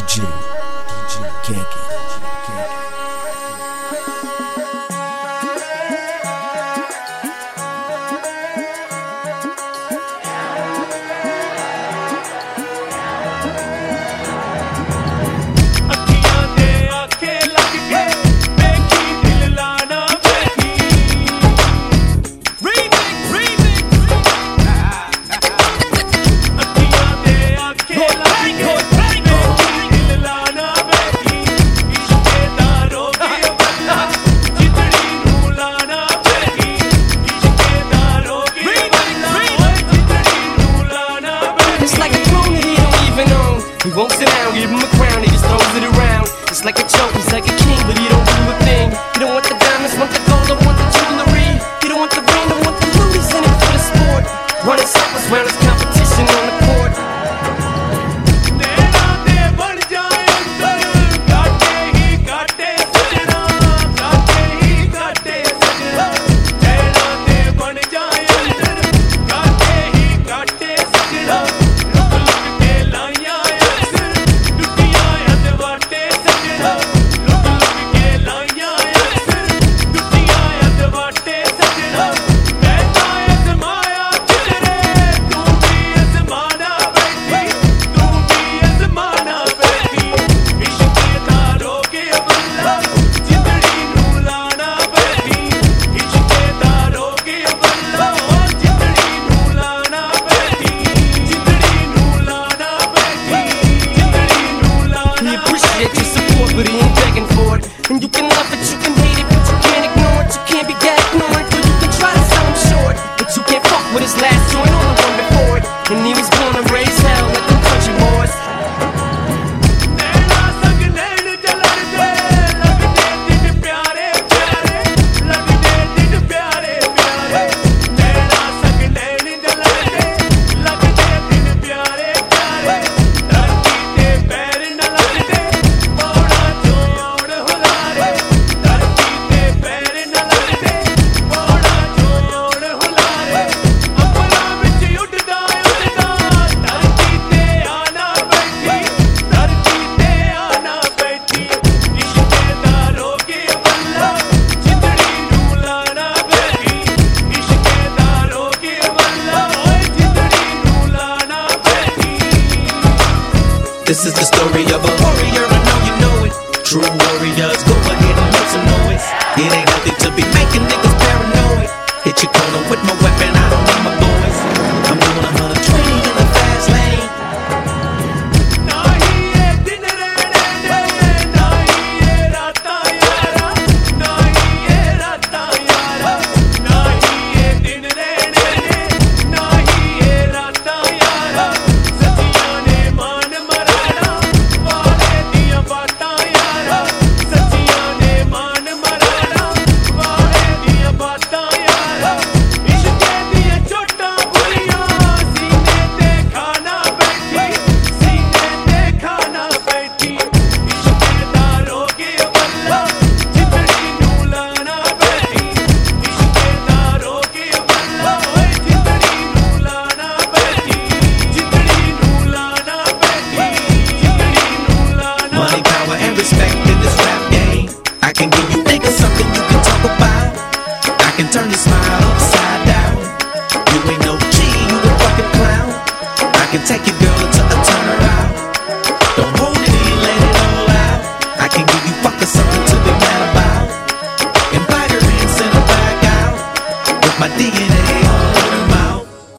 DJ Keki. He won't sit down, give him a crown, he just throws it around. It's like a choke, he's like a king, but he don't do a thing. He don't want the diamonds, want the gold, don't want the jewelry. He don't want the ring, don't want the loot, he's in it for the sport. Running circles round his competition on the court. But he ain't begging for it. And you can love it, you can hate it, but you can't ignore it. You can't be that ignorant, but you can try to sell him short. But you can't fuck with his last joint or the one before it. And he was born and raised hell like them country boys. This is the story of a warrior, I know you know it. True warriors, go ahead and make some noise. It ain't healthy to be making niggas paranoid. Hit your corner with my weapon, I don't need my boys. I'm doing 120 in the fast lane. Turn your smile upside down. You ain't no G, you a fucking clown. I can take your girl to a turnaround. Don't hold it in, let it all out. I can give you fuckers something to be mad about. Invite her in, send her back out. With my DNA